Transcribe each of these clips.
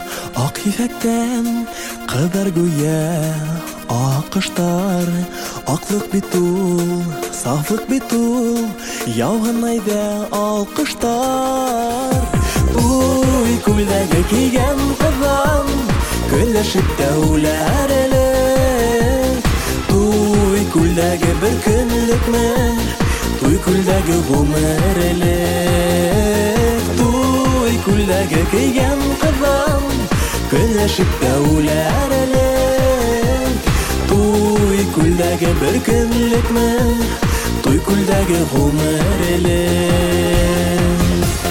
Ak ipekten kızar güya akışlar. Aklık bitul, saflık bitul, yağın ayda alkışlar. Uy kuldagi kiygan qizim güllashib davlar elek. To'y kuldagi bir kunlikmi, to'y kuldagi umr elek. To'y kuldagi kiygan qizim güllashib davlar elek. To'y kuldagi bir kunlikmi, to'y kuldagi umr elek.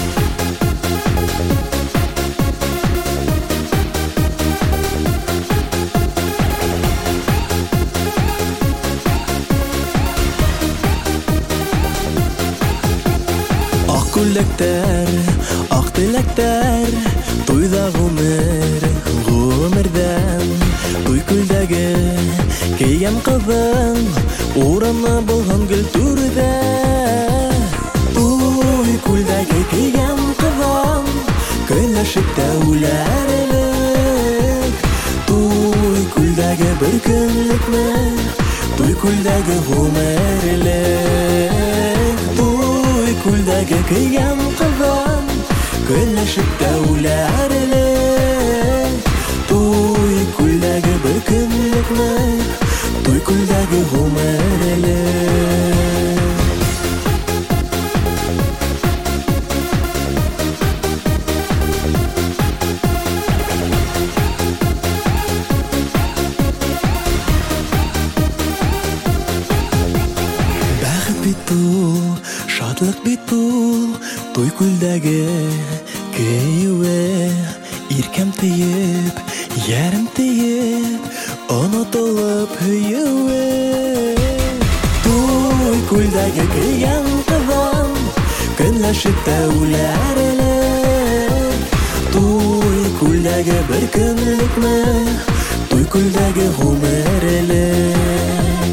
Kullekter, ak tilekter, toyda gumurdan. Toy kuldagi kiygan qizim o'rinni bulgan gul turda. Toy kuldagi kiygan qizim kuylashib davlar elek. Toy kuldagi bir kunlikmi, toy kuldagi umr elek. Kuldagi kiygan qizim güllashib davlar elek. To'y kuldagi bir kunlikmi, to'y kuldagi umr elek. Baxt bitul, şadlık bitul, to'y kuldagi kuyuvi. Irkam tiyib, yarim tiyib, unutulib huyuvi. To'y kuldagi kiygan qizim güllashib davlar elek. To'y kuldagi bir kunlikmi, to'y kuldagi umr elek.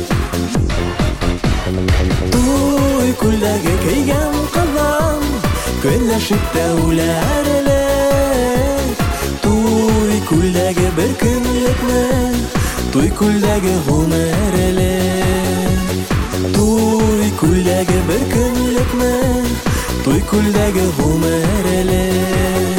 To'y kuldagi kiygan qizim güllashib davlar elek. To'y kuldagi bir kunlikmi, to'y kuldagi umr elek. To'y kuldagi bir kunlikmi, to'y kuldagi umr elek.